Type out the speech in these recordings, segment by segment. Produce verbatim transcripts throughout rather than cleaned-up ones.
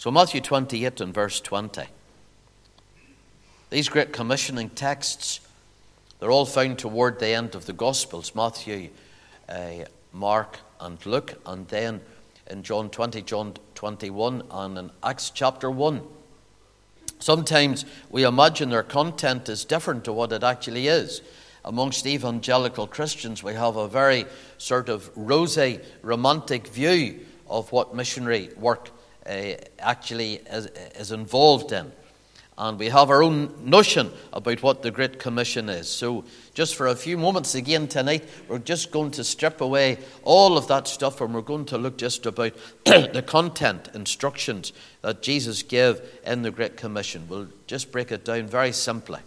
So Matthew twenty-eight and verse twenty. These great commissioning texts, they're all found toward the end of the Gospels, Matthew, uh, Mark and Luke, and then in John twenty, John twenty-one, and in Acts chapter one. Sometimes we imagine their content is different to what it actually is. Amongst evangelical Christians, we have a very sort of rosy, romantic view of what missionary work uh, actually is, is involved in. And we have our own notion about what the Great Commission is. So just for a few moments again tonight, we're just going to strip away all of that stuff, and we're going to look just about the content, instructions that Jesus gave in the Great Commission. We'll just break it down very simply.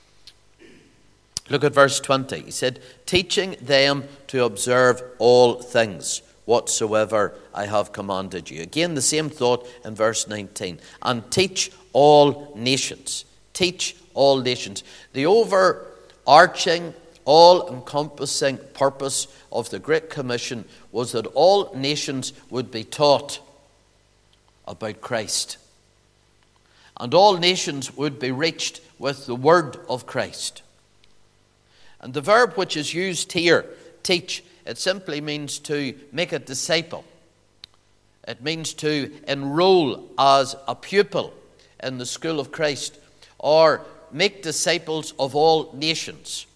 Look at verse twenty. He said, teaching them to observe all things whatsoever I have commanded you. Again, the same thought in verse nineteen. And teach all nations. Teach all nations. The overarching, all-encompassing purpose of the Great Commission was that all nations would be taught about Christ. And all nations would be reached with the word of Christ. And the verb which is used here, teach, it simply means to make a disciple. It means to enroll as a pupil in the school of Christ, or make disciples of all nations.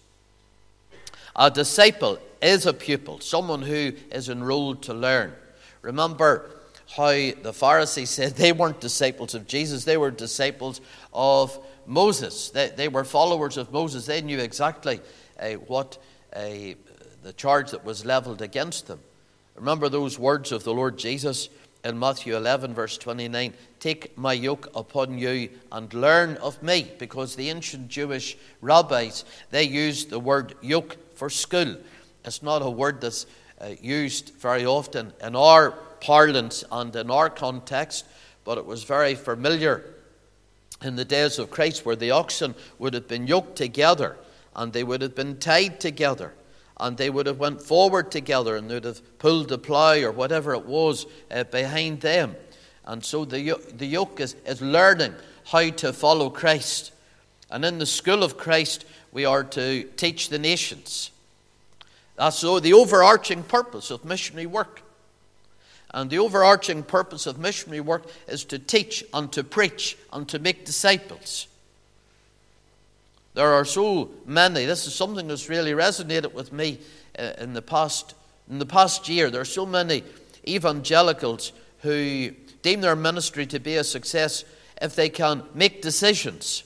A disciple is a pupil, someone who is enrolled to learn. Remember how the Pharisees said they weren't disciples of Jesus, they were disciples of Moses. They, they were followers of Moses. They knew exactly uh, what uh, the charge that was leveled against them. Remember those words of the Lord Jesus in Matthew eleven, verse twenty-nine. Take my yoke upon you and learn of me. Because the ancient Jewish rabbis, they used the word yoke for school. It's not a word that's uh, used very often in our parlance and in our context, but it was very familiar in the days of Christ, where the oxen would have been yoked together and they would have been tied together. And they would have went forward together, and they would have pulled the plough or whatever it was uh, behind them. And so the, the yoke is, is learning how to follow Christ. And in the school of Christ, we are to teach the nations. That's so the overarching purpose of missionary work. And the overarching purpose of missionary work is to teach and to preach and to make disciples. There are so many, this is something that's really resonated with me uh, in the past in the past year. There are so many evangelicals who deem their ministry to be a success if they can make decisions.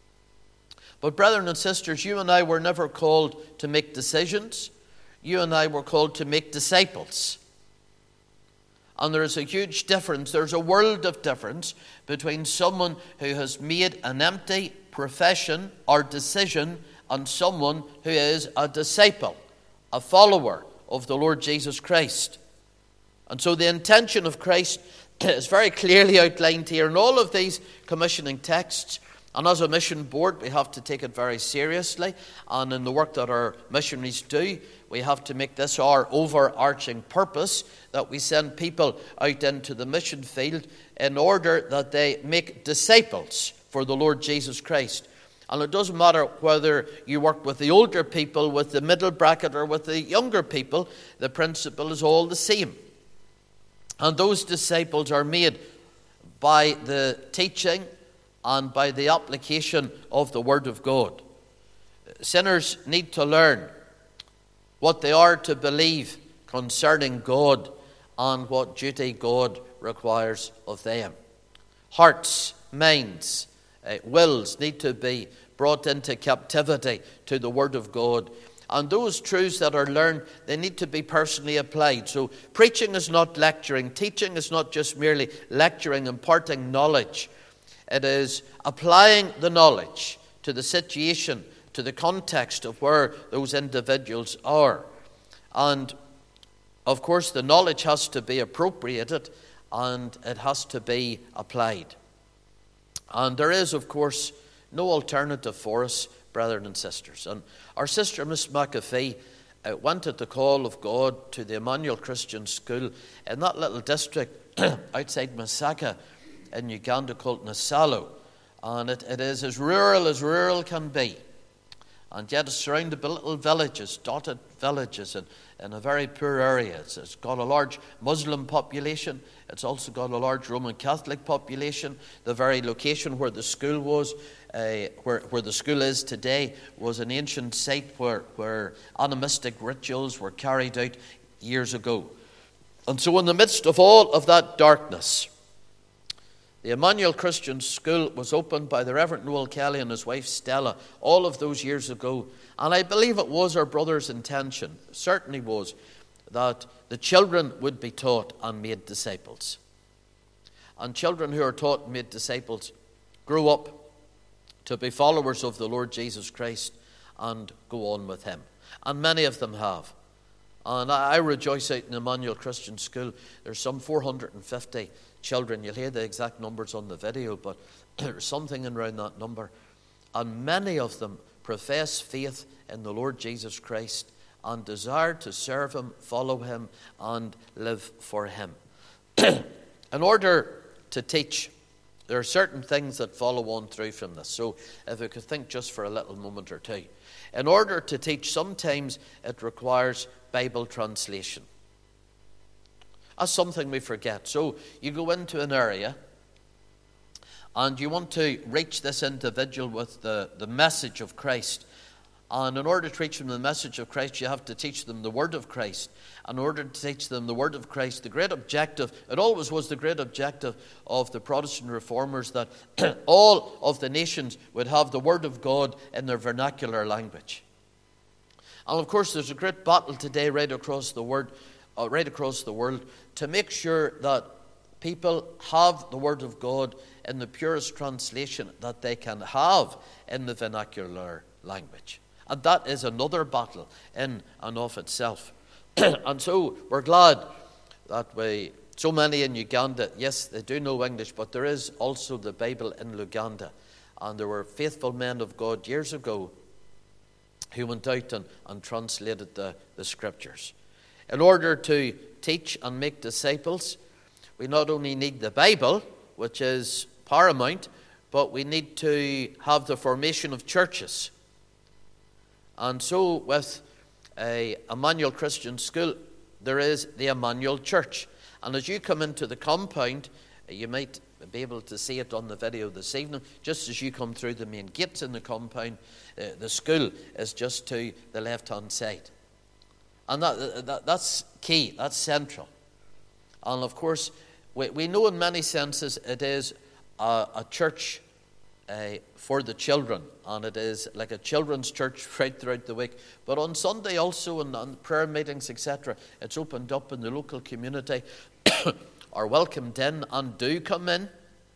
But brethren and sisters, you and I were never called to make decisions. You and I were called to make disciples. And there is a huge difference, there's a world of difference between someone who has made an empty profession or decision and someone who is a disciple, a follower of the Lord Jesus Christ. And so the intention of Christ is very clearly outlined here in all of these commissioning texts. And as a mission board, we have to take it very seriously. And in the work that our missionaries do, we have to make this our overarching purpose, that we send people out into the mission field in order that they make disciples for the Lord Jesus Christ. And it doesn't matter whether you work with the older people, with the middle bracket, or with the younger people, the principle is all the same. And those disciples are made by the teaching and by the application of the Word of God. Sinners need to learn what they are to believe concerning God and what duty God requires of them. Hearts, minds, uh, wills need to be brought into captivity to the Word of God. And those truths that are learned, they need to be personally applied. So preaching is not lecturing. Teaching is not just merely lecturing, imparting knowledge. It is applying the knowledge to the situation, to the context of where those individuals are. And, of course, the knowledge has to be appropriated and it has to be applied. And there is, of course, no alternative for us, brethren and sisters. And our sister, Miss McAfee, uh, went at the call of God to the Emmanuel Christian School in that little district outside Masaka. in Uganda called Nasalo. And it, it is as rural as rural can be. And yet it's surrounded by little villages, dotted villages in, in a very poor area. It's, it's got a large Muslim population. It's also got a large Roman Catholic population. The very location where the school was, uh, where, where the school is today, was an ancient site where, where animistic rituals were carried out years ago. And so in the midst of all of that darkness, the Emmanuel Christian School was opened by the Reverend Noel Kelly and his wife Stella all of those years ago. And I believe it was our brother's intention, certainly was, that the children would be taught and made disciples. And children who are taught and made disciples grow up to be followers of the Lord Jesus Christ and go on with him. And many of them have. And I rejoice out in Emmanuel Christian School. There's some four hundred fifty children. You'll hear the exact numbers on the video, but there's something around that number. And many of them profess faith in the Lord Jesus Christ and desire to serve him, follow him, and live for him. In order to teach, there are certain things that follow on through from this. So if we could think just for a little moment or two. In order to teach, sometimes it requires Bible translation. That's something we forget. So you go into an area and you want to reach this individual with the, the message of Christ. And in order to reach them the message of Christ, you have to teach them the word of Christ. In order to teach them the word of Christ, the great objective, it always was the great objective of the Protestant reformers, that all of the nations would have the word of God in their vernacular language. And of course, there's a great battle today right across the word, uh, right across the world, to make sure that people have the word of God in the purest translation that they can have in the vernacular language. And that is another battle in and of itself. And so we're glad that we, so many in Uganda, yes, they do know English, but there is also the Bible in Luganda. And there were faithful men of God years ago who went out and, and translated the, the scriptures. In order to teach and make disciples, we not only need the Bible, which is paramount, but we need to have the formation of churches. And so with a Emmanuel Christian School, there is the Emmanuel Church. And as you come into the compound, you might be able to see it on the video this evening, just as you come through the main gates in the compound, uh, the school is just to the left-hand side. And that, that that's key, that's central. And of course, we, we know in many senses it is a, a church Uh, for the children, and it is like a children's church right throughout the week. But on Sunday also, and on prayer meetings, et cetera, it's opened up in the local community, are welcomed in and do come in.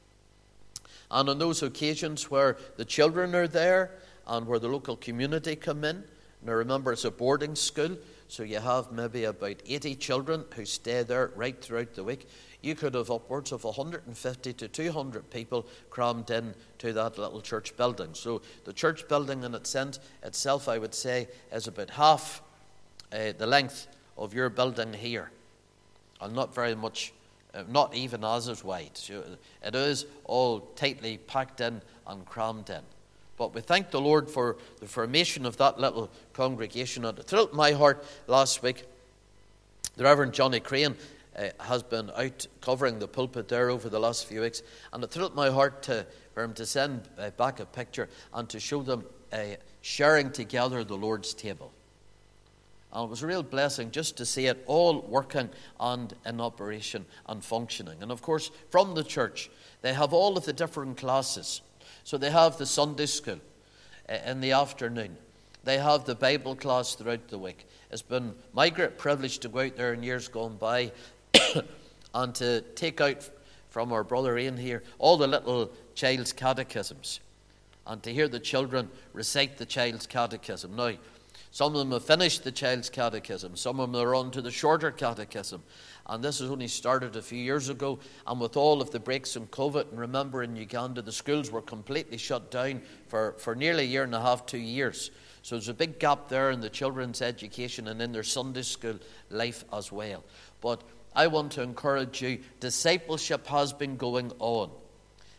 And on those occasions where the children are there and where the local community come in, now remember it's a boarding school, so you have maybe about eighty children who stay there right throughout the week. You could have upwards of one hundred fifty to two hundred people crammed in to that little church building. So the church building in itself, I would say, is about half uh, the length of your building here. And not very much, uh, not even as is wide. So it is all tightly packed in and crammed in. But we thank the Lord for the formation of that little congregation. And it thrilled my heart last week. The Reverend Johnny Crane Uh, has been out covering the pulpit there over the last few weeks, and it thrilled my heart to, for him to send uh, back a picture and to show them uh, sharing together the Lord's table. And it was a real blessing just to see it all working and in operation and functioning. And of course, from the church, they have all of the different classes. So they have the Sunday school uh, in the afternoon. They have the Bible class throughout the week. It's been my great privilege to go out there in years gone by and to take out from our brother Ian here all the little child's catechisms and to hear the children recite the child's catechism. Now, some of them have finished the child's catechism. Some of them are on to the shorter catechism. And this has only started a few years ago. And with all of the breaks in COVID, and remember in Uganda, the schools were completely shut down for, for nearly a year and a half, two years. So there's a big gap there in the children's education and in their Sunday school life as well. But I want to encourage you, discipleship has been going on.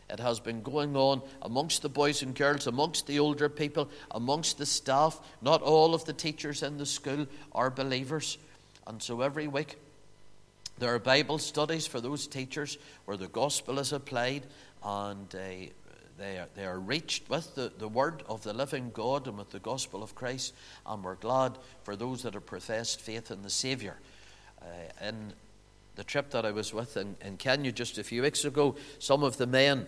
It has been going on amongst the boys and girls, amongst the older people, amongst the staff. Not all of the teachers in the school are believers. And so every week there are Bible studies for those teachers where the gospel is applied, and they, they, are, they are reached with the, the word of the living God and with the gospel of Christ. And we're glad for those that have professed faith in the Saviour. Uh, in the trip that I was with in, in Kenya just a few weeks ago, some of the men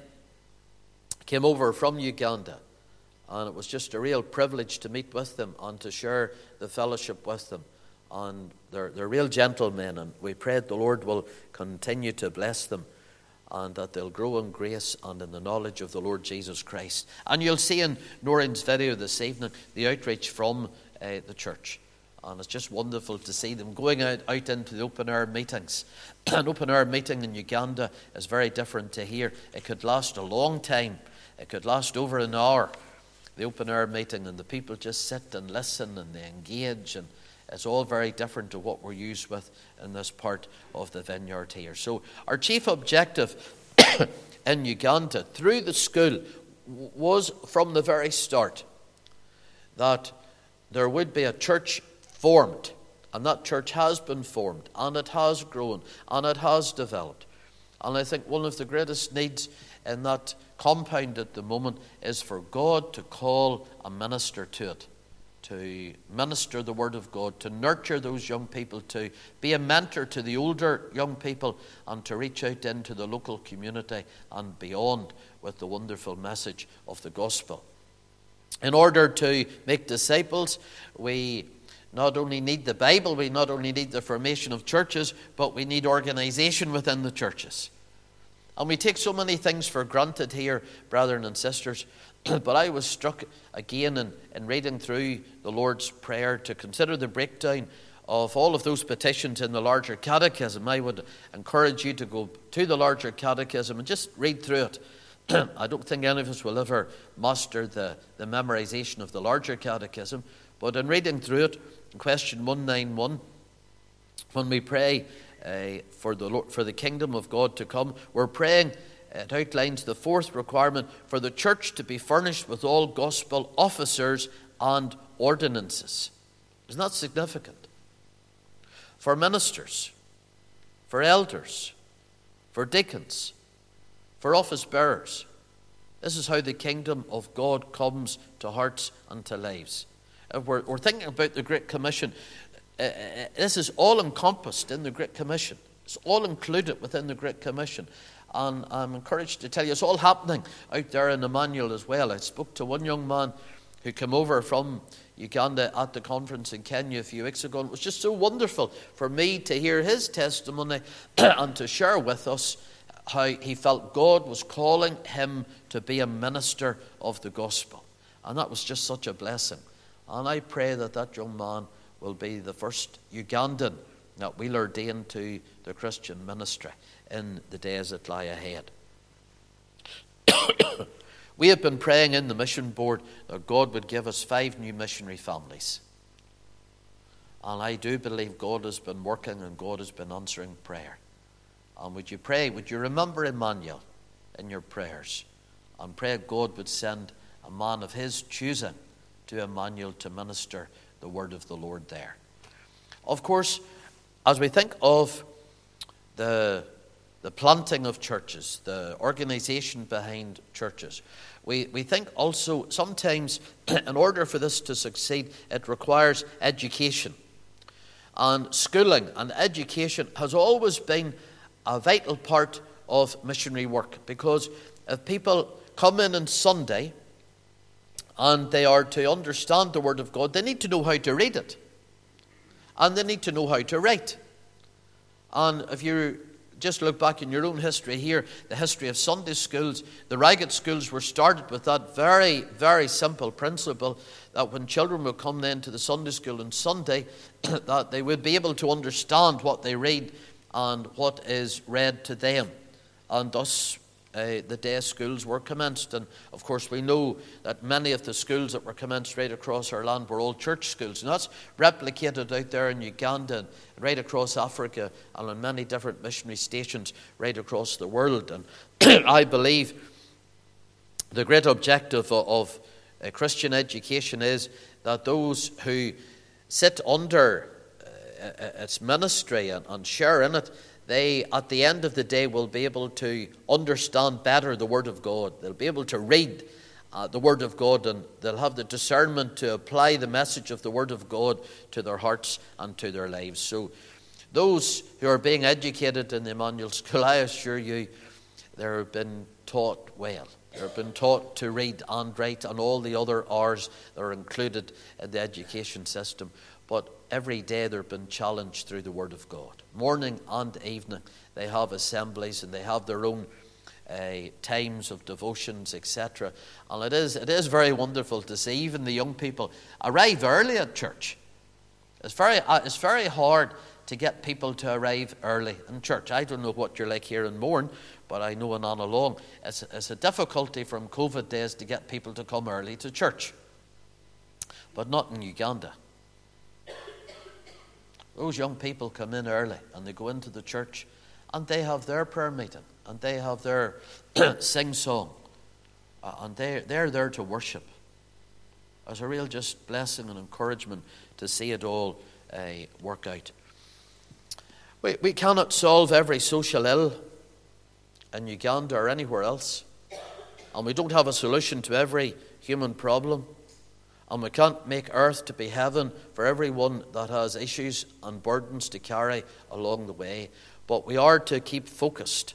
came over from Uganda, and it was just a real privilege to meet with them and to share the fellowship with them. And they're, they're real gentlemen, and we pray the Lord will continue to bless them and that they'll grow in grace and in the knowledge of the Lord Jesus Christ. And you'll see in Noreen's video this evening the outreach from uh, the church. And it's just wonderful to see them going out, out into the open-air meetings. An open-air meeting in Uganda is very different to here. It could last a long time. It could last over an hour, the open-air meeting, and the people just sit and listen and they engage, and it's all very different to what we're used with in this part of the vineyard here. So our chief objective in Uganda through the school was from the very start that there would be a church formed, and that church has been formed, and it has grown, and it has developed. And I think one of the greatest needs in that compound at the moment is for God to call a minister to it, to minister the word of God, to nurture those young people, to be a mentor to the older young people, and to reach out into the local community and beyond with the wonderful message of the gospel. In order to make disciples, we not only need the Bible, we not only need the formation of churches, but we need organization within the churches. And we take so many things for granted here, brethren and sisters. But I was struck again in, in reading through the Lord's Prayer to consider the breakdown of all of those petitions in the larger catechism. I would encourage you to go to the larger catechism and just read through it. I don't think any of us will ever master the, the memorization of the larger catechism. But in reading through it, in question one ninety-one, when we pray uh, for the Lord, for the kingdom of God to come, we're praying, it outlines the fourth requirement, for the church to be furnished with all gospel officers and ordinances. Isn't that significant? For ministers, for elders, for deacons, for office bearers. This is how the kingdom of God comes to hearts and to lives. If we're, we're thinking about the Great Commission, uh, this is all encompassed in the Great Commission. It's all included within the Great Commission. And I'm encouraged to tell you, it's all happening out there in Emmanuel as well. I spoke to one young man who came over from Uganda at the conference in Kenya a few weeks ago. And it was just so wonderful for me to hear his testimony and to share with us how he felt God was calling him to be a minister of the gospel. And that was just such a blessing. And I pray that that young man will be the first Ugandan that we'll ordain to the Christian ministry in the days that lie ahead. We have been praying in the mission board that God would give us five new missionary families. And I do believe God has been working and God has been answering prayer. And would you pray, would you remember Emmanuel in your prayers? And pray God would send a man of his choosing to Emmanuel to minister the word of the Lord there. Of course, as we think of the, the planting of churches, the organization behind churches, we, we think also sometimes in order for this to succeed, it requires education. And schooling and education has always been a vital part of missionary work, because if people come in on Sunday and they are to understand the Word of God, they need to know how to read it. And they need to know how to write. And if you just look back in your own history here, the history of Sunday schools, the Ragged schools were started with that very, very simple principle that when children would come then to the Sunday school on Sunday, that they would be able to understand what they read and what is read to them. And thus uh, the day schools were commenced. And of course we know that many of the schools that were commenced right across our land were all church schools. And that's replicated out there in Uganda and right across Africa and on many different missionary stations right across the world. And I believe the great objective of, of uh, Christian education is that those who sit under uh, its ministry and, and share in it, they, at the end of the day, will be able to understand better the Word of God. They'll be able to read uh, the Word of God, and they'll have the discernment to apply the message of the Word of God to their hearts and to their lives. So those who are being educated in the Emmanuel School, I assure you, they've been taught well. They've been taught to read and write and all the other R's that are included in the education system. But every day they've been challenged through the Word of God. Morning and evening they have assemblies and they have their own uh, times of devotions, et cetera. And it is, it is very wonderful to see even the young people arrive early at church. It's very, uh, it's very hard to get people to arrive early in church. I don't know what you're like here in Mourne, but I know in Annalong, it's, it's a difficulty from COVID days to get people to come early to church. But not in Uganda. Those young people come in early and they go into the church and they have their prayer meeting and they have their sing-song uh, and they, they're there to worship. It's a real just blessing and encouragement to see it all uh, work out. We, we cannot solve every social ill in Uganda or anywhere else, and we don't have a solution to every human problem. And we can't make earth to be heaven for everyone that has issues and burdens to carry along the way. But we are to keep focused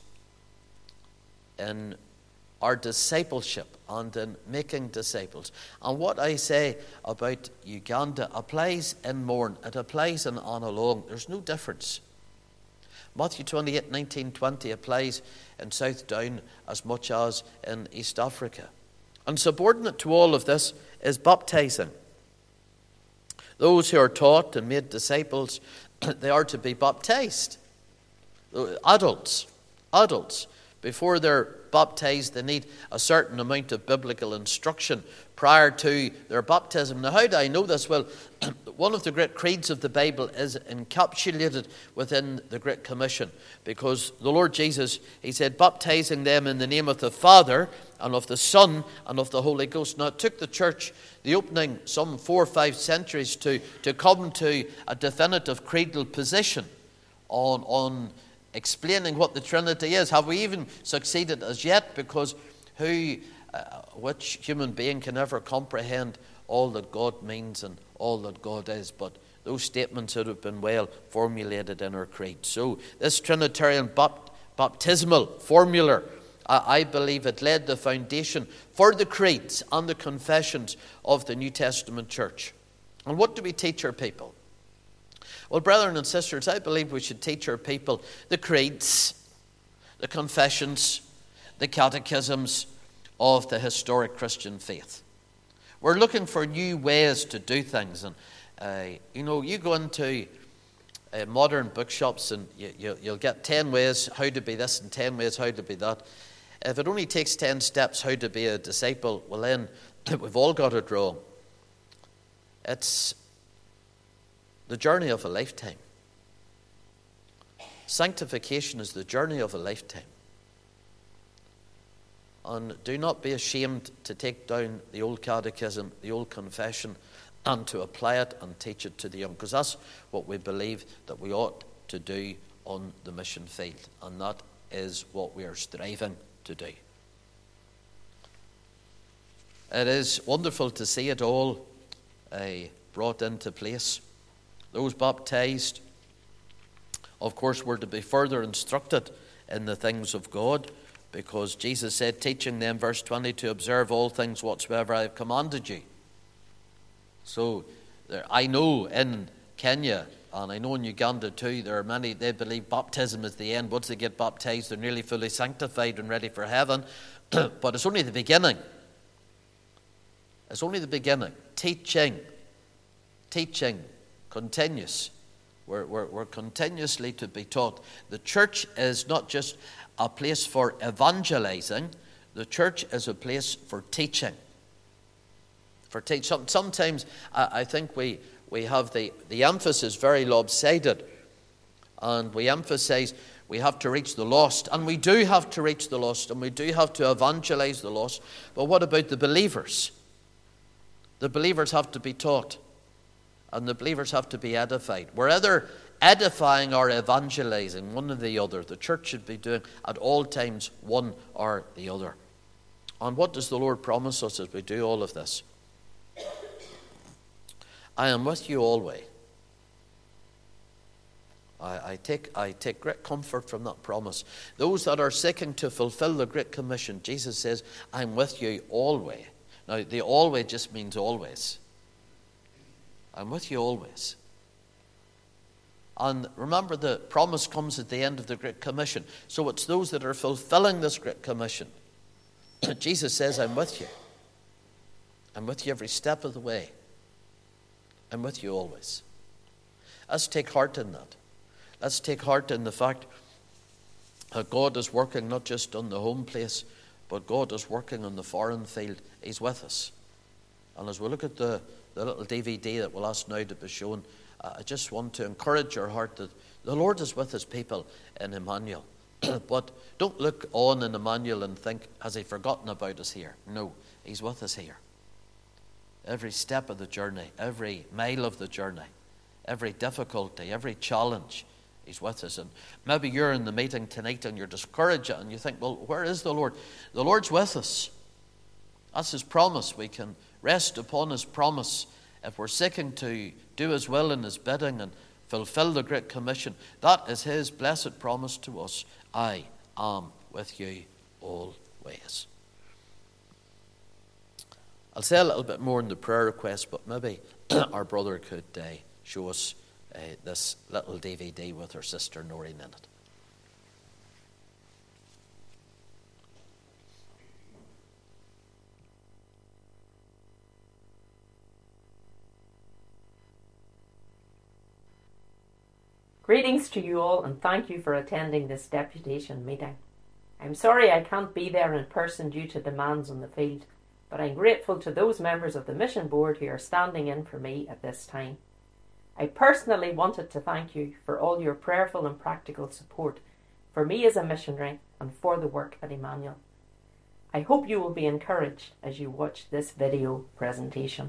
in our discipleship and in making disciples. And what I say about Uganda applies in Mourne. It applies in Annalong. There's no difference. Matthew twenty-eight, nineteen, twenty applies in South Down as much as in East Africa. And subordinate to all of this is baptizing. Those who are taught and made disciples, they are to be baptized. Adults, adults, before they're baptized, they need a certain amount of biblical instruction prior to their baptism. Now, how do I know this? Well, one of the great creeds of the Bible is encapsulated within the Great Commission, because the Lord Jesus, he said, baptizing them in the name of the Father and of the Son and of the Holy Ghost. Now, it took the church the opening some four or five centuries to, to come to a definitive creedal position on, on explaining what the Trinity is. Have we even succeeded as yet? Because who, uh, which human being can ever comprehend all that God means and all that God is? But those statements would have been well formulated in our creed. So this Trinitarian bapt- baptismal formula, I, I believe it laid the foundation for the creeds and the confessions of the New Testament church. And what do we teach our people? Well, brethren and sisters, I believe we should teach our people the creeds, the confessions, the catechisms of the historic Christian faith. We're looking for new ways to do things. And, uh, you know, you go into uh, modern bookshops and you, you, you'll get ten ways how to be this and ten ways how to be that. If it only takes ten steps how to be a disciple, well then, we've all got it wrong. It's the journey of a lifetime. Sanctification is the journey of a lifetime. And do not be ashamed to take down the old catechism, the old confession, and to apply it and teach it to the young, because that's what we believe that we ought to do on the mission field, and that is what we are striving to do. It is wonderful to see it all uh, brought into place. Those baptized, of course, were to be further instructed in the things of God, because Jesus said, teaching them, verse twenty, to observe all things whatsoever I have commanded you. So there, I know in Kenya, and I know in Uganda too, there are many, they believe baptism is the end. Once they get baptized, they're nearly fully sanctified and ready for heaven. But it's only the beginning. It's only the beginning. Teaching. Teaching. Continuous. We're, we're, we're continuously to be taught. The church is not just a place for evangelizing. The church is a place for teaching. For teach. Sometimes I, I think we, we have the, the emphasis very lopsided. And we emphasize, We have to reach the lost, and we do have to reach the lost, and we do have to evangelize the lost. But what about the believers? The believers have to be taught, and the believers have to be edified. We're either edifying or evangelizing, one or the other. The church should be doing at all times one or the other. And what does the Lord promise us as we do all of this? I am with you always. I, I take I take great comfort from that promise. Those that are seeking to fulfill the Great Commission, Jesus says, I'm with you always. Now, the always just means always. I'm with you always. And remember, the promise comes at the end of the Great Commission. So it's those that are fulfilling this Great Commission. Jesus says, I'm with you. I'm with you every step of the way. I'm with you always. Let's take heart in that. Let's take heart in the fact that God is working not just on the home place, but God is working on the foreign field. He's with us. And as we look at the, the little D V D that we'll ask now to be shown, uh, I just want to encourage your heart that the Lord is with his people in Emmanuel. But don't look on in Emmanuel and think, has he forgotten about us here? No, he's with us here. Every step of the journey, every mile of the journey, every difficulty, every challenge, he's with us. And maybe you're in the meeting tonight and you're discouraged and you think, well, where is the Lord? The Lord's with us. That's his promise. We can rest upon his promise if we're seeking to do his will and his bidding and fulfill the Great Commission. That is his blessed promise to us. I am with you always. I'll say a little bit more in the prayer request, but maybe our brother could uh, show us uh, this little D V D with her sister Noreen in it. Greetings to you all, and thank you for attending this deputation meeting. I'm sorry I can't be there in person due to demands on the field, but I'm grateful to those members of the Mission Board who are standing in for me at this time. I personally wanted to thank you for all your prayerful and practical support for me as a missionary and for the work at Emmanuel. I hope you will be encouraged as you watch this video presentation.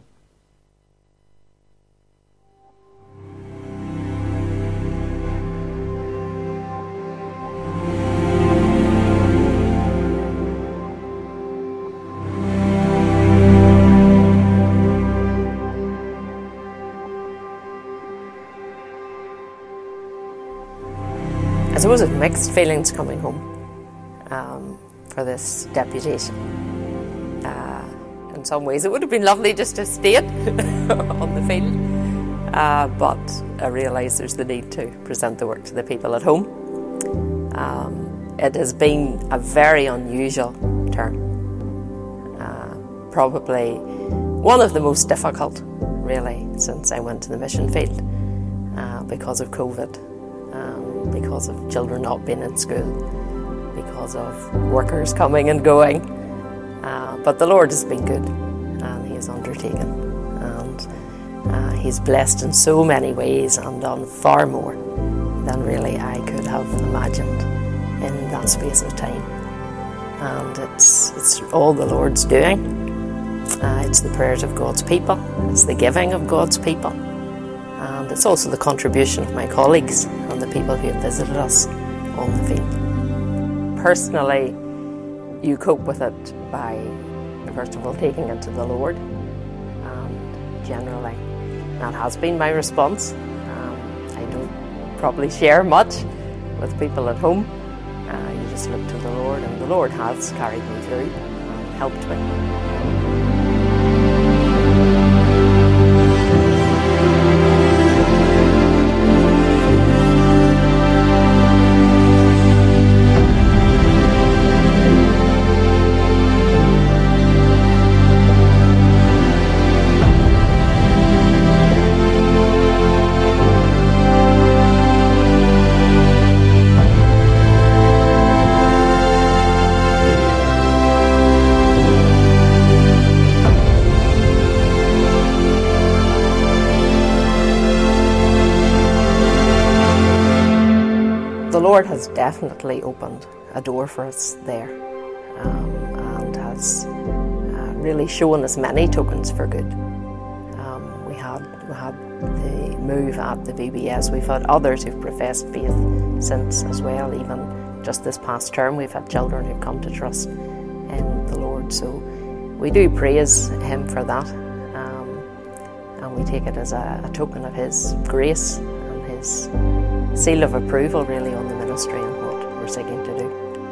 I suppose I have mixed feelings coming home um, for this deputation. Uh, in some ways it would have been lovely just to stay on the field, uh, but I realise there's the need to present the work to the people at home. Um, it has been a very unusual term, uh, probably one of the most difficult really since I went to the mission field uh, because of COVID. Um, because of children not being in school, because of workers coming and going. Uh, but the Lord has been good, and he has undertaken, and uh, he's blessed in so many ways and done far more than really I could have imagined in that space of time. And it's, it's all the Lord's doing. Uh, it's the prayers of God's people, it's the giving of God's people, and it's also the contribution of my colleagues and the people who have visited us on the field. Personally, you cope with it by, first of all, taking it to the Lord, and generally that has been my response. Um, I don't probably share much with people at home. Uh, you just look to the Lord, and the Lord has carried me through and helped me. Lord has definitely opened a door for us there, um, and has uh, really shown us many tokens for good. Um, we had we had the move at the V B S. We've had others who've professed faith since as well. Even just this past term, we've had children who've come to trust in the Lord. So we do praise Him for that, um, and we take it as a, a token of His grace and His seal of approval, really, on the ministry and what we're seeking to do.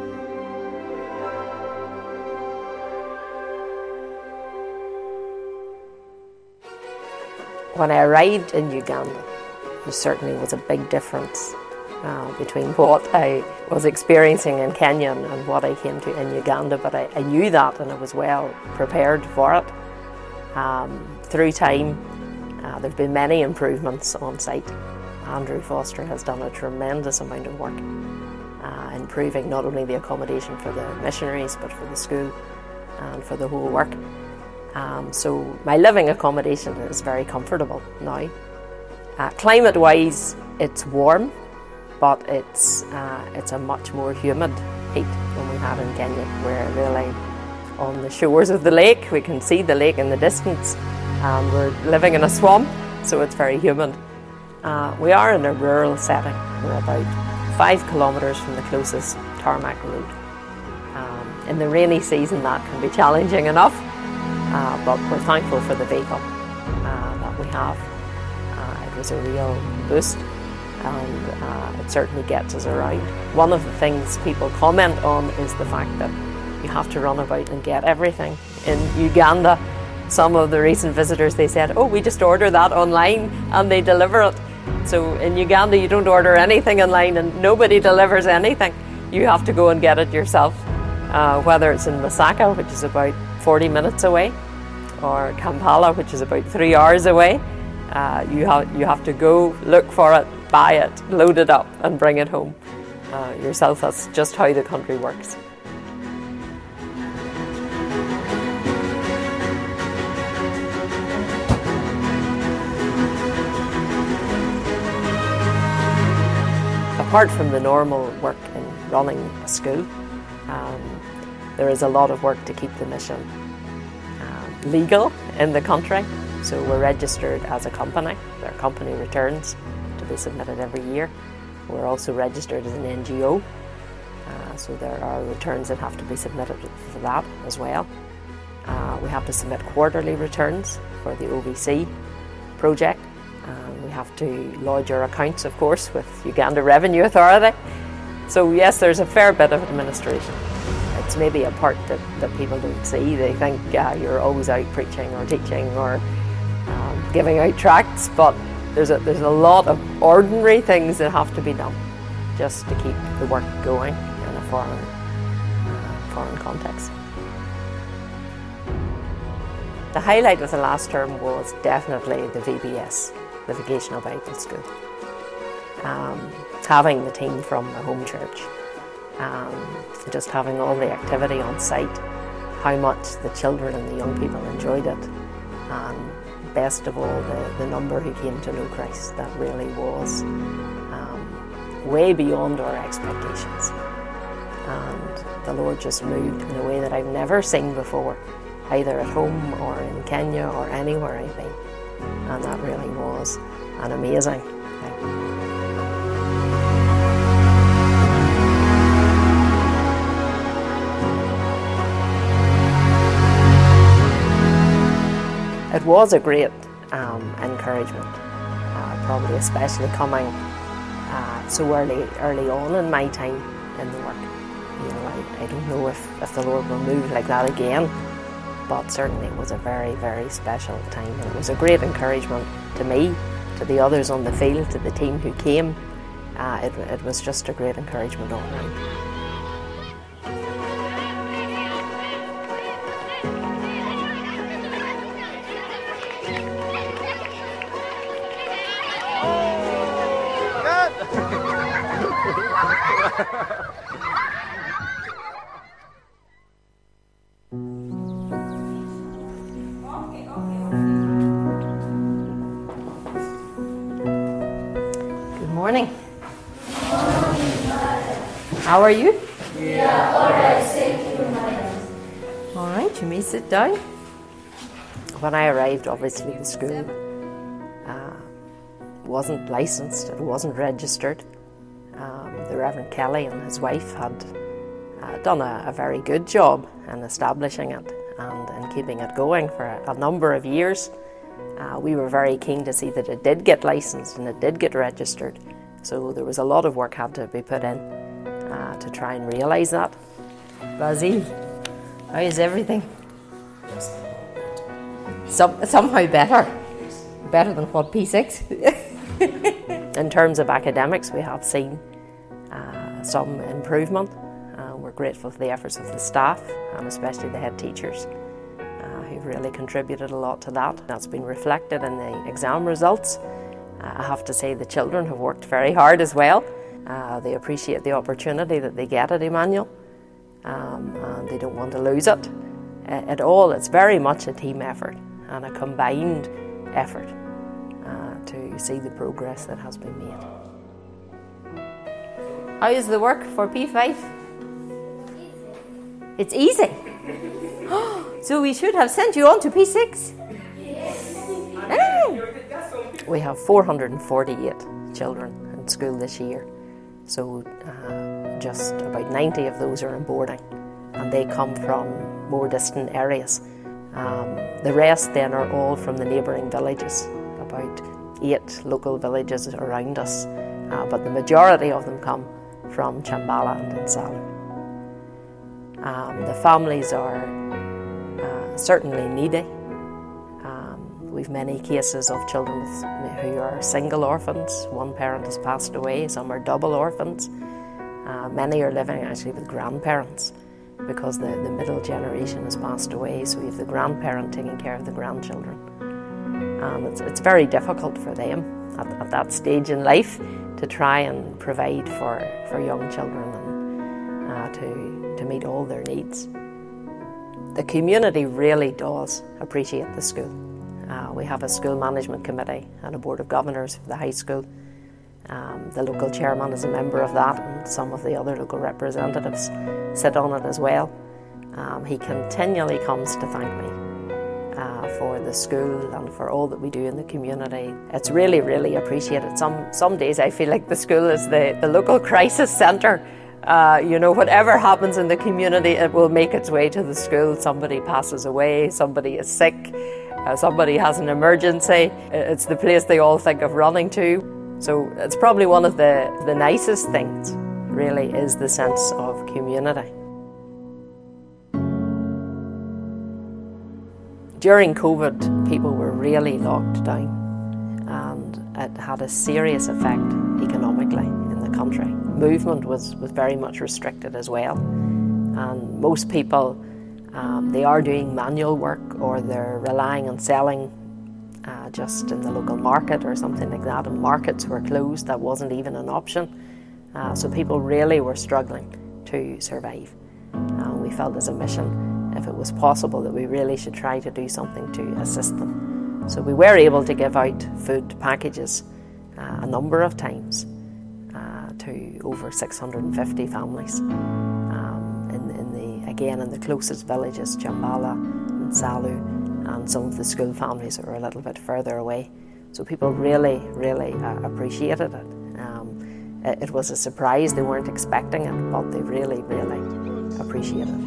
When I arrived in Uganda, there certainly was a big difference uh, between what I was experiencing in Kenya and what I came to in Uganda, but I, I knew that and I was well prepared for it. Um, through time, uh, there have been many improvements on site. Andrew Foster has done a tremendous amount of work uh, improving not only the accommodation for the missionaries but for the school and for the whole work. Um, so my living accommodation is very comfortable now. Uh, climate-wise, it's warm, but it's uh, it's a much more humid heat than we had in Kenya. We're really on the shores of the lake. We can see the lake in the distance, and we're living in a swamp, so it's very humid. Uh, we are in a rural setting. We're about five kilometres from the closest tarmac road. Um, in the rainy season, that can be challenging enough. Uh, but we're thankful for the vehicle uh, that we have. Uh, it was a real boost, and uh, it certainly gets us around. One of the things people comment on is the fact that you have to run about and get everything. In Uganda, some of the recent visitors, they said, oh, we just order that online and they deliver it. So in Uganda, you don't order anything online and nobody delivers anything. You have to go and get it yourself, uh, whether it's in Masaka, which is about forty minutes away, or Kampala, which is about three hours away. Uh, you, ha- you have to go, look for it, buy it, load it up and bring it home uh, yourself. That's just how the country works. Apart from the normal work in running a school, um, there is a lot of work to keep the mission uh, legal in the country. So we're registered as a company. There are company returns to be submitted every year. We're also registered as an N G O. Uh, so there are returns that have to be submitted for that as well. Uh, we have to submit quarterly returns for the O V C project. Uh, we have to lodge our accounts, of course, with Uganda Revenue Authority. So yes, there's a fair bit of administration. It's maybe a part that, that people don't see. They think uh, you're always out preaching or teaching or um, giving out tracts, but there's a, there's a lot of ordinary things that have to be done just to keep the work going in a foreign, uh, foreign context. The highlight of the last term was definitely the V B S, the Vocational Bible School. Um, having the team from the home church, um, just having all the activity on site, how much the children and the young people enjoyed it, and best of all, the, the number who came to know Christ. That really was um, way beyond our expectations. And the Lord just moved in a way that I've never seen before, either at home or in Kenya or anywhere I've been. And that really was an amazing thing. It was a great um, encouragement, uh, probably especially coming uh, so early early on in my time in the work. You know, I, I don't know if, if the Lord will move like that again, but certainly it was a very, very special time. And it was a great encouragement to me, to the others on the field, to the team who came. Uh, it, it was just a great encouragement all around. Good morning. How are you? Yeah, all right, thank you, madam. All right, you may sit down. When I arrived, obviously the school uh, wasn't licensed, it wasn't registered. Um, the Reverend Kelly and his wife had uh, done a, a very good job in establishing it and in keeping it going for a, a number of years. Uh, we were very keen to see that it did get licensed and it did get registered. So there was a lot of work had to be put in uh, to try and realise that. Basil, how is everything? Some, somehow better. Better than what, P six? In terms of academics, we have seen uh, some improvement. Uh, we're grateful for the efforts of the staff and especially the head teachers uh, who've really contributed a lot to that. That's been reflected in the exam results. Uh, I have to say the children have worked very hard as well. Uh, they appreciate the opportunity that they get at Emmanuel um, and they don't want to lose it. Uh, at all, it's very much a team effort and a combined effort uh, to see the progress that has been made. How is the work for P five? It's easy. So we should have sent you on to P six? Yes. Hey. We have four hundred forty-eight children in school this year. So uh, just about ninety of those are in boarding and they come from more distant areas. Um, the rest then are all from the neighbouring villages, about eight local villages around us, uh, but the majority of them come from Chambala and Insalu. Um, the families are uh, certainly needy. Um, we've many cases of children with, who are single orphans. One parent has passed away, some are double orphans. Uh, many are living actually with grandparents, because the, the middle generation has passed away, so we have the grandparent taking care of the grandchildren. Um, it's, it's very difficult for them at, at that stage in life to try and provide for, for young children and uh, to, to meet all their needs. The community really does appreciate the school. Uh, we have a school management committee and a board of governors for the high school. Um, the local chairman is a member of that, and some of the other local representatives sit on it as well. Um, he continually comes to thank me uh, for the school and for all that we do in the community. It's really, really appreciated. Some some days I feel like the school is the, the local crisis centre. Uh, you know, whatever happens in the community, it will make its way to the school. Somebody passes away, somebody is sick, uh, somebody has an emergency. It's the place they all think of running to. So it's probably one of the, the nicest things, really, is the sense of community. During COVID, people were really locked down, and it had a serious effect economically in the country. Movement was, was very much restricted as well, and most people, um, they are doing manual work or they're relying on selling Uh, just in the local market or something like that, and markets were closed. That wasn't even an option. Uh, so people really were struggling to survive. Uh, we felt as a mission, if it was possible, that we really should try to do something to assist them. So we were able to give out food packages uh, a number of times uh, to over six hundred fifty families. Um, in, in the again in the closest villages, Chambala and Salu, and some of the school families that were a little bit further away. So people really, really uh, appreciated it. Um, it. It was a surprise, they weren't expecting it, but they really, really appreciated it.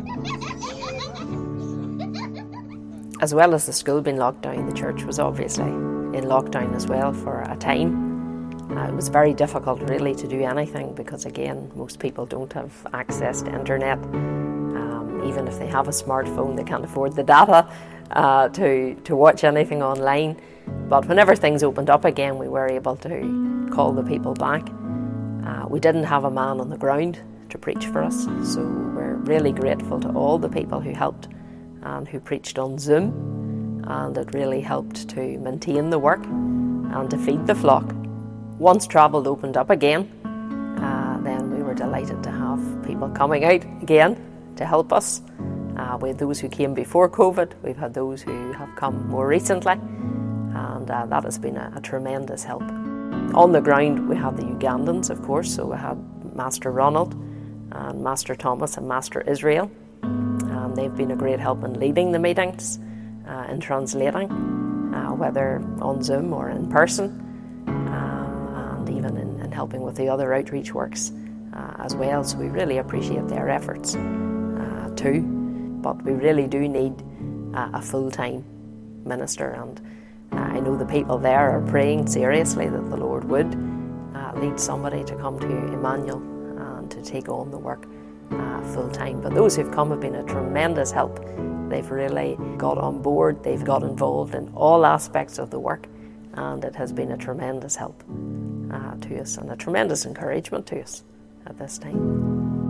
As well as the school being locked down, the church was obviously in lockdown as well for a time. Uh, it was very difficult really to do anything because, again, most people don't have access to internet. Um, even if they have a smartphone, they can't afford the data Uh, to, to watch anything online. But whenever things opened up again, we were able to call the people back. Uh, we didn't have a man on the ground to preach for us, so we're really grateful to all the people who helped and who preached on Zoom, and it really helped to maintain the work and to feed the flock. Once travel opened up again, uh, then we were delighted to have people coming out again to help us. Uh, we had those who came before COVID, we've had those who have come more recently, and uh, that has been a, a tremendous help. On the ground we had the Ugandans, of course, so we had Master Ronald, and Master Thomas and Master Israel. And they've been a great help in leading the meetings, uh, in translating, uh, whether on Zoom or in person, um, and even in, in helping with the other outreach works uh, as well. So we really appreciate their efforts uh, too. But we really do need uh, a full-time minister, and uh, I know the people there are praying seriously that the Lord would uh, lead somebody to come to Emmanuel and to take on the work uh, full-time. But those who've come have been a tremendous help. They've really got on board, they've got involved in all aspects of the work, and it has been a tremendous help uh, to us and a tremendous encouragement to us at this time.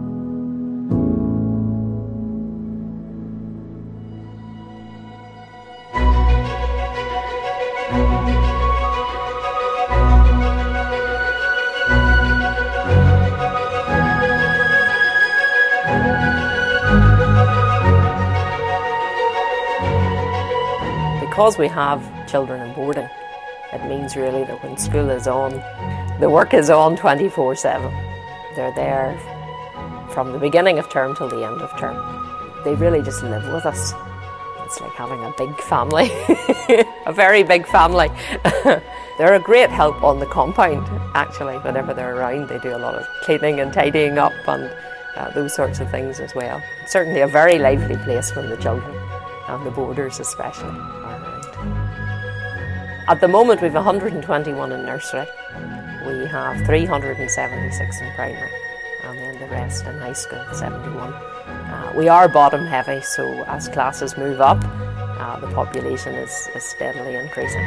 Because we have children in boarding, it means really that when school is on, the work is on twenty-four seven. They're there from the beginning of term till the end of term. They really just live with us. It's like having a big family, a very big family. They're a great help on the compound, actually. Whenever they're around, they do a lot of cleaning and tidying up and uh, those sorts of things as well. Certainly a very lively place when the children and the boarders especially are around. At the moment we have one hundred twenty-one in nursery, we have three hundred seventy-six in primary, and then the rest in high school, seventy-one. Uh, we are bottom heavy, so as classes move up, uh, the population is, is steadily increasing.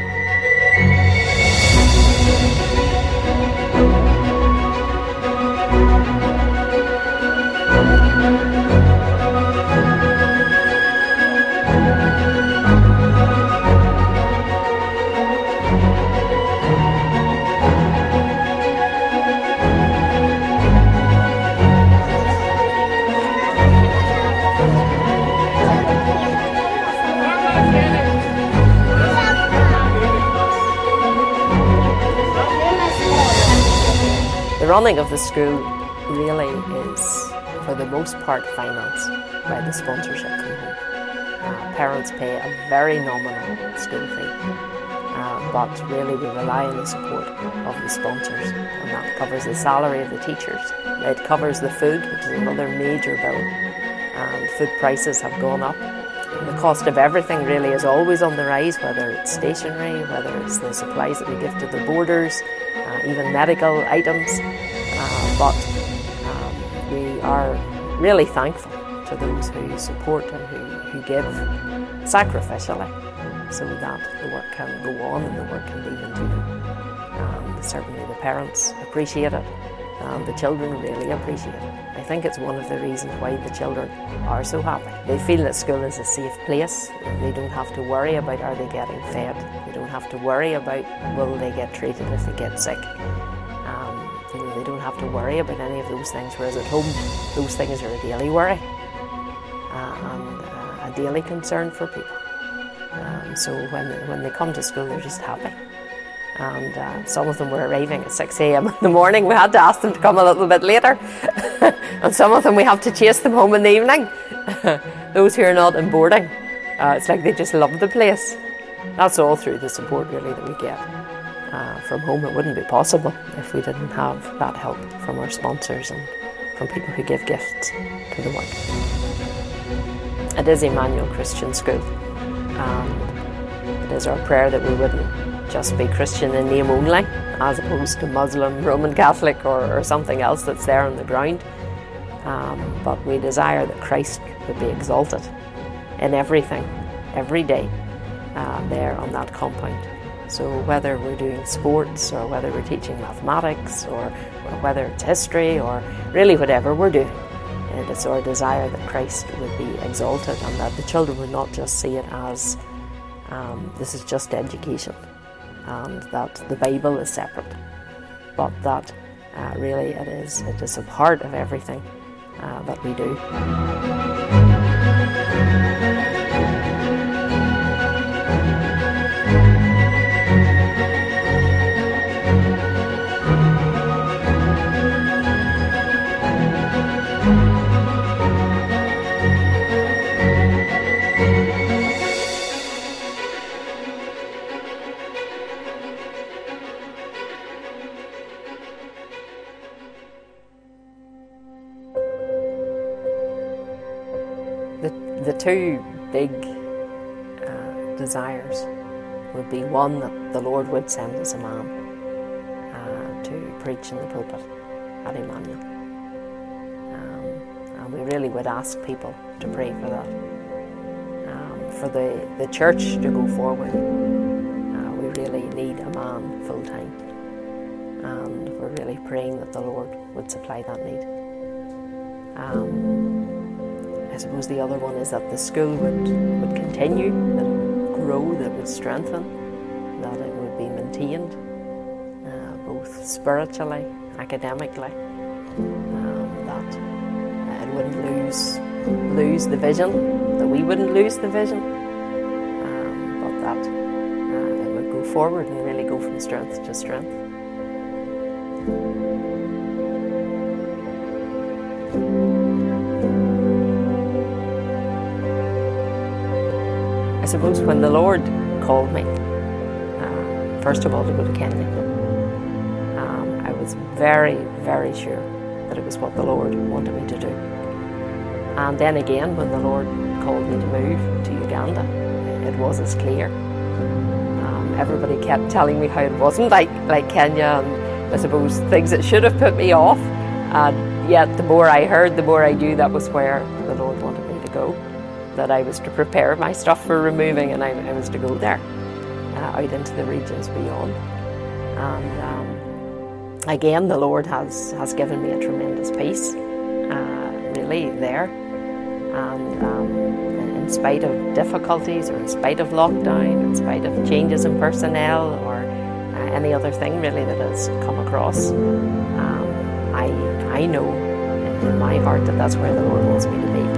The running of the school really is, for the most part, financed by the sponsorship from home. Uh, parents pay a very nominal school fee, uh, but really we rely on the support of the sponsors, and that covers the salary of the teachers. It covers the food, which is another major bill, and food prices have gone up. The cost of everything really is always on the rise, whether it's stationery, whether it's the supplies that we give to the boarders, uh, even medical items. Uh, but um, we are really thankful to those who support and who, who give sacrificially so that the work can go on and the work can be continued. Um, certainly the parents appreciate it, and the children really appreciate it. I think it's one of the reasons why the children are so happy. They feel that school is a safe place. They don't have to worry about are they getting fed. They don't have to worry about will they get treated if they get sick. Um, you know, they don't have to worry about any of those things, whereas at home those things are a daily worry uh, and uh, a daily concern for people. Um, so when they, when they come to school, they're just happy. And uh, some of them were arriving at six a m in the morning. We had to ask them to come a little bit later. And some of them we have to chase them home in the evening. Those who are not in boarding, uh, it's like they just love the place. That's all through the support really that we get uh, from home. It wouldn't be possible if we didn't have that help from our sponsors and from people who give gifts to the work. It is Emmanuel Christian School, and it is our prayer that we wouldn't just be Christian in name only, as opposed to Muslim, Roman Catholic or, or something else that's there on the ground. Um, but we desire that Christ would be exalted in everything, every day, uh, there on that compound. So whether we're doing sports or whether we're teaching mathematics or, or whether it's history or really whatever we're doing, and it's our desire that Christ would be exalted and that the children would not just see it as um, this is just education, and that the Bible is separate, but that uh, really it is, it is a part of everything uh, that we do. the two big uh, desires would be, one, that the Lord would send us a man uh, to preach in the pulpit at Emmanuel. Um, and we really would ask people to pray for that. Um, for the, the church to go forward, uh, we really need a man full-time. And we're really praying that the Lord would supply that need. Um, I suppose the other one is that the school would, would continue, that it would grow, that it would strengthen, that it would be maintained, uh, both spiritually, academically, um, that uh, it wouldn't lose, lose the vision, that we wouldn't lose the vision, um, but that uh, it would go forward and really go from strength to strength. I suppose when the Lord called me, uh, first of all to go to Kenya, um, I was very, very sure that it was what the Lord wanted me to do. And then again, when the Lord called me to move to Uganda, it was as clear. Um, everybody kept telling me how it wasn't like, like Kenya, and I suppose things that should have put me off. And yet the more I heard, the more I knew that was where the Lord wanted me to go. That I was to prepare my stuff for removing, and I, I was to go there, uh, out into the regions beyond. And um, again, the Lord has, has given me a tremendous peace, uh, really there. And um, in spite of difficulties, or in spite of lockdown, in spite of changes in personnel, or uh, any other thing really that has come across, um, I, I know in my heart that that's where the Lord wants me to be.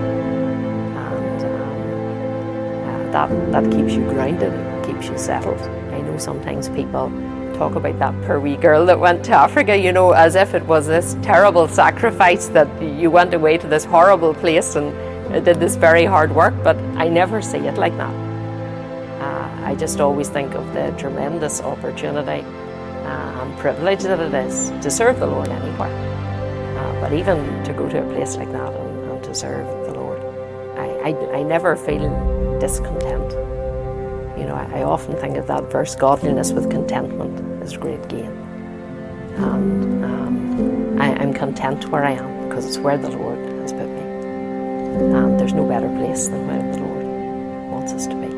That, that keeps you grounded, it keeps you settled. I know sometimes people talk about that poor wee girl that went to Africa, you know, as if it was this terrible sacrifice that you went away to this horrible place and did this very hard work, but I never see it like that. Uh, I just always think of the tremendous opportunity uh, and privilege that it is to serve the Lord anywhere. Uh, but even to go to a place like that and, and to serve the Lord, I, I, I never feel discontent. You know, I, I often think of that verse, godliness with contentment is great gain. And um, I, I'm content where I am because it's where the Lord has put me. And there's no better place than where the Lord wants us to be.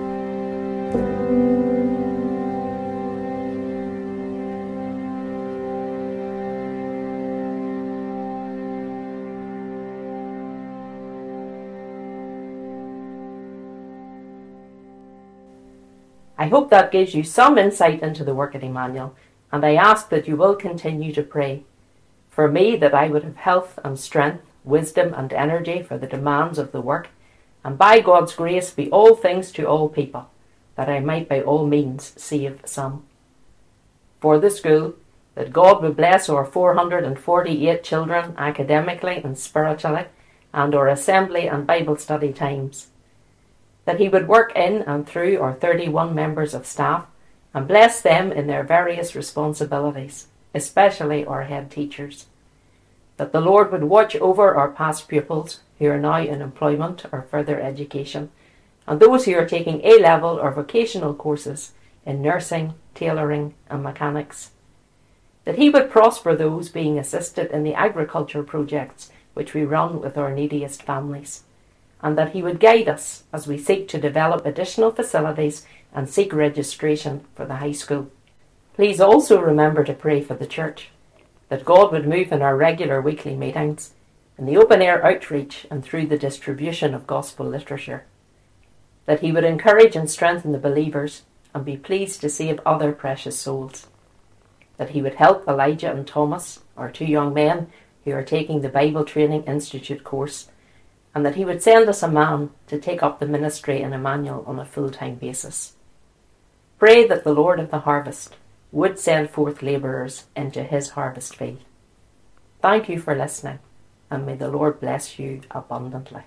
I hope that gives you some insight into the work at Emmanuel, and I ask that you will continue to pray. For me, that I would have health and strength, wisdom and energy for the demands of the work, and by God's grace be all things to all people, that I might by all means save some. For the school, that God would bless our four hundred forty-eight children academically and spiritually, and our assembly and Bible study times. That he would work in and through our thirty-one members of staff and bless them in their various responsibilities, especially our head teachers. That the Lord would watch over our past pupils who are now in employment or further education, and those who are taking A-level or vocational courses in nursing, tailoring and mechanics. That he would prosper those being assisted in the agriculture projects which we run with our neediest families, and that he would guide us as we seek to develop additional facilities and seek registration for the high school. Please also remember to pray for the church, that God would move in our regular weekly meetings, in the open-air outreach and through the distribution of gospel literature. That he would encourage and strengthen the believers and be pleased to save other precious souls. That he would help Elijah and Thomas, our two young men who are taking the Bible Training Institute course, and that he would send us a man to take up the ministry in Emmanuel on a full-time basis. Pray that the Lord of the harvest would send forth labourers into his harvest field. Thank you for listening, and may the Lord bless you abundantly.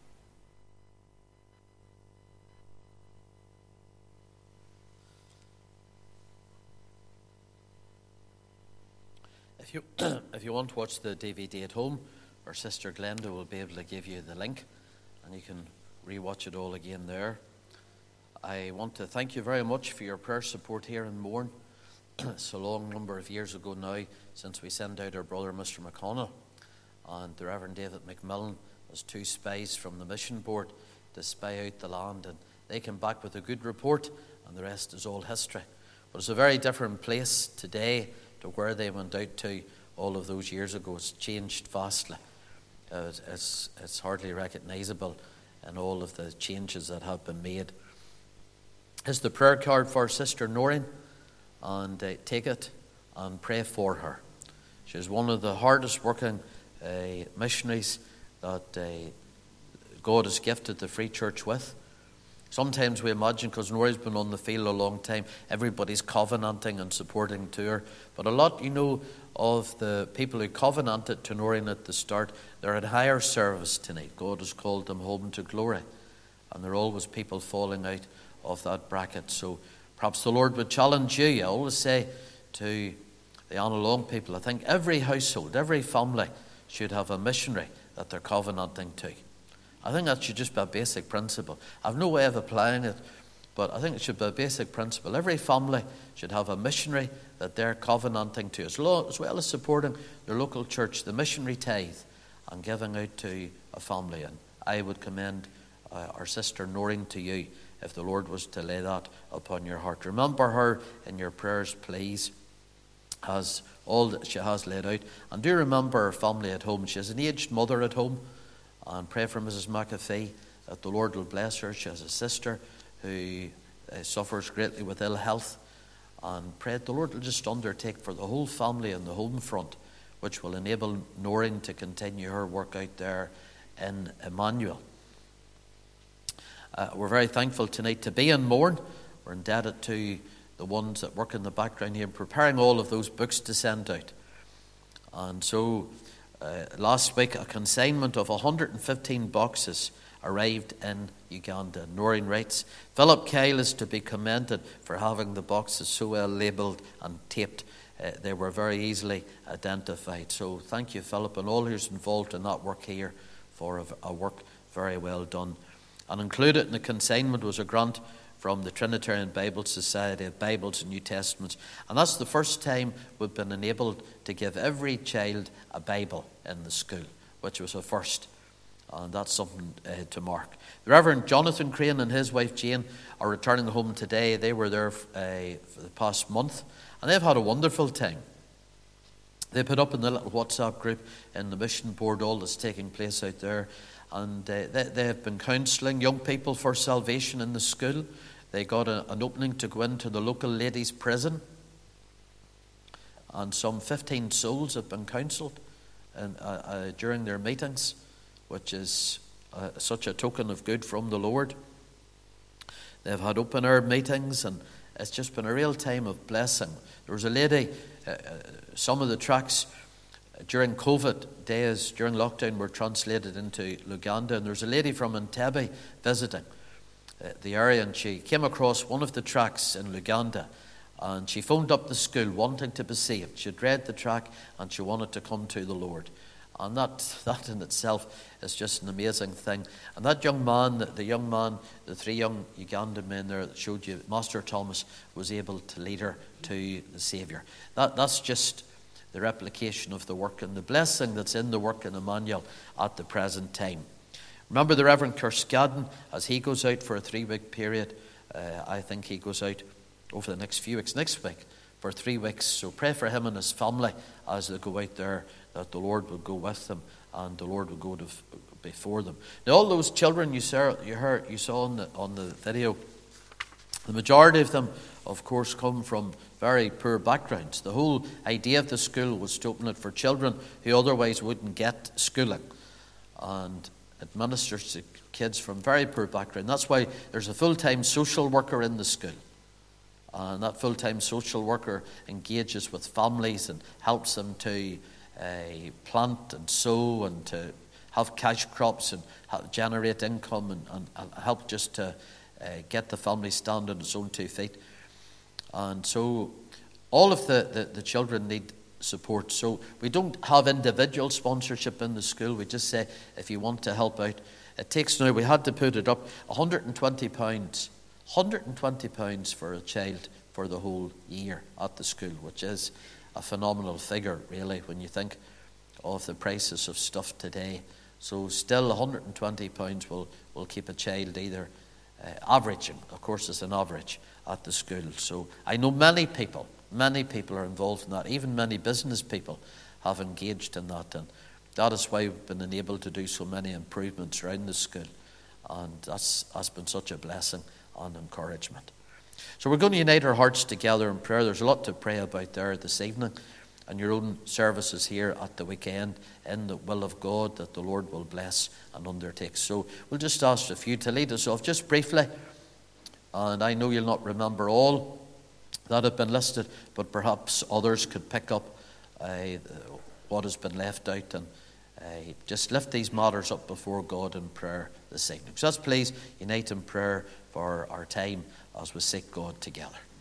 If you, if you want to watch the D V D at home, our sister Glenda will be able to give you the link, and you can rewatch it all again there. I want to thank you very much for your prayer support here in Mourne. It's a long number of years ago now since we sent out our brother Mister McConnell and the Reverend David McMillan as two spies from the mission board to spy out the land, and they came back with a good report, and the rest is all history. But it's a very different place today to where they went out to all of those years ago. It's changed vastly. Uh, it's, it's hardly recognisable in all of the changes that have been made. Here's the prayer card for Sister Noreen, and uh, take it and pray for her. She's one of the hardest working uh, missionaries that uh, God has gifted the Free Church with. Sometimes we imagine, because Noreen's been on the field a long time, everybody's covenanting and supporting to her. But a lot, you know, of the people who covenanted to Noreen at the start, they're at higher service tonight. God has called them home to glory. And there are always people falling out of that bracket. So perhaps the Lord would challenge you. I always say to the Anna Long people, I think every household, every family should have a missionary that they're covenanting to. I think that should just be a basic principle. I've no way of applying it, but I think it should be a basic principle. Every family should have a missionary that they're covenanting to, as well as supporting their local church, the missionary tithe, and giving out to a family. And I would commend uh, our sister Noreen to you if the Lord was to lay that upon your heart. Remember her in your prayers, please, as all that she has laid out. And do remember her family at home. She has an aged mother at home. And pray for Missus McAfee that the Lord will bless her. She has a sister who uh, suffers greatly with ill health. And pray that the Lord will just undertake for the whole family in the home front, which will enable Noreen to continue her work out there in Emmanuel. Uh, we're very thankful tonight to be in Mourne. We're indebted to the ones that work in the background here, preparing all of those books to send out. And so uh, last week, a consignment of one hundred fifteen boxes arrived in Uganda. Noreen writes, Philip Kyle is to be commended for having the boxes so well labelled and taped. Uh, they were very easily identified. So thank you, Philip, and all who's involved in that work here for a, a work very well done. And included in the consignment was a grant from the Trinitarian Bible Society of Bibles and New Testaments. And that's the first time we've been enabled to give every child a Bible in the school, which was a first. And that's something uh, to mark. The Reverend Jonathan Crane and his wife Jane are returning home today. They were there uh, for the past month, and they've had a wonderful time. They put up in the little WhatsApp group in the mission board all that's taking place out there. And uh, they, they have been counselling young people for salvation in the school. They got a, an opening to go into the local ladies' prison. And some fifteen souls have been counselled in, uh, uh, during their meetings, which is uh, such a token of good from the Lord. They've had open-air meetings, and it's just been a real time of blessing. There was a lady, uh, uh, some of the tracts during COVID days, during lockdown, were translated into Luganda, and there's a lady from Entebbe visiting uh, the area, and she came across one of the tracts in Luganda, and she phoned up the school wanting to be saved. She'd read the tract, and she wanted to come to the Lord. And that, that in itself is just an amazing thing. And that young man, the, the young man, the three young Ugandan men there that showed you, Master Thomas, was able to lead her to the Saviour. That, that's just the replication of the work and the blessing that's in the work in Emmanuel at the present time. Remember the Reverend Kerskadden, as he goes out for a three-week period. Uh, I think he goes out over the next few weeks, next week, for three weeks. So pray for him and his family as they go out there, that the Lord will go with them and the Lord will go to, before them. Now, all those children you saw, you heard, you saw on the, on the video, the majority of them, of course, come from very poor backgrounds. The whole idea of the school was to open it for children who otherwise wouldn't get schooling. And it ministers to kids from very poor background. That's why there's a full-time social worker in the school. And that full-time social worker engages with families and helps them to uh, plant and sow and to have cash crops and help generate income and, and help just to uh, get the family stand on its own two feet. And so all of the, the, the children need support. So we don't have individual sponsorship in the school. We just say, if you want to help out it takes now, we had to put it up, one hundred twenty pounds, one hundred twenty pounds for a child for the whole year at the school, which is a phenomenal figure, really, when you think of the prices of stuff today. So still one hundred twenty pounds will, will keep a child either uh, averaging, of course it's an average, at the school. So I know many people, many people are involved in that. Even many business people have engaged in that. And that is why we've been enabled to do so many improvements around the school. And that's, that's been such a blessing and encouragement. So we're going to unite our hearts together in prayer. There's a lot to pray about there this evening. And your own services here at the weekend, in the will of God, that the Lord will bless and undertake. So we'll just ask a few to lead us off just briefly. And I know you'll not remember all that have been listed, but perhaps others could pick up uh, what has been left out and uh, just lift these matters up before God in prayer this evening. So let's please unite in prayer for our time as we seek God together.